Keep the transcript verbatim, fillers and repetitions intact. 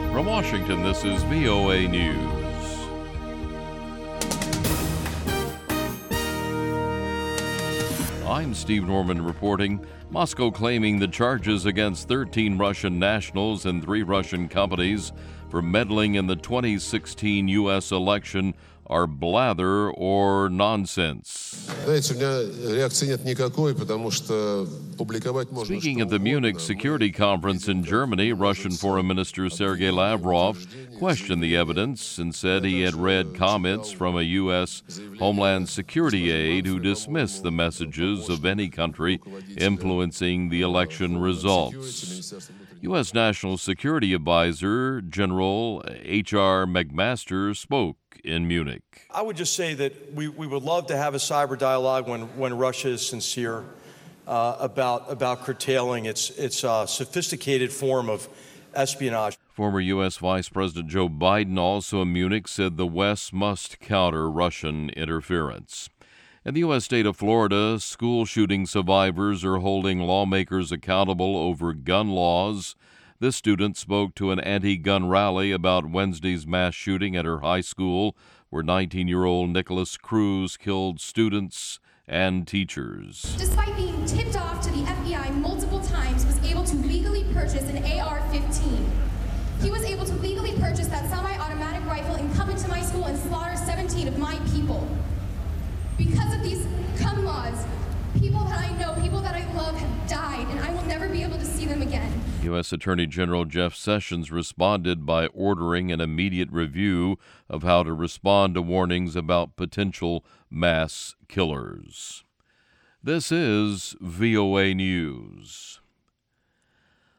From Washington, this is V O A News. I'm Steve Norman reporting. Moscow claiming the charges against thirteen Russian nationals and three Russian companies for meddling in the twenty sixteen U S election are blather or nonsense. Speaking at the Munich Security Conference in Germany, Russian Foreign Minister Sergei Lavrov questioned the evidence and said he had read comments from a U S Homeland Security aide who dismissed the messages of any country influencing the election results. U S National Security Advisor General H R McMaster spoke in Munich. I would just say that we, we would love to have a cyber dialogue when, when Russia is sincere uh, about, about curtailing its, its uh, sophisticated form of espionage. Former U S Vice President Joe Biden, also in Munich, said the West must counter Russian interference. In the U S state of Florida, school shooting survivors are holding lawmakers accountable over gun laws. This student spoke to an anti-gun rally about Wednesday's mass shooting at her high school, where nineteen-year-old Nicholas Cruz killed students and teachers. Despite being tipped off to the F B I multiple times, was able to legally purchase an A R fifteen. He was able to legally purchase that semi-automatic rifle and come into my school and slaughter seventeen of my people. Because of these gun laws, people that I know, people that I love have died, and I will never be able to see them again. U S Attorney General Jeff Sessions responded by ordering an immediate review of how to respond to warnings about potential mass killers. This is V O A News.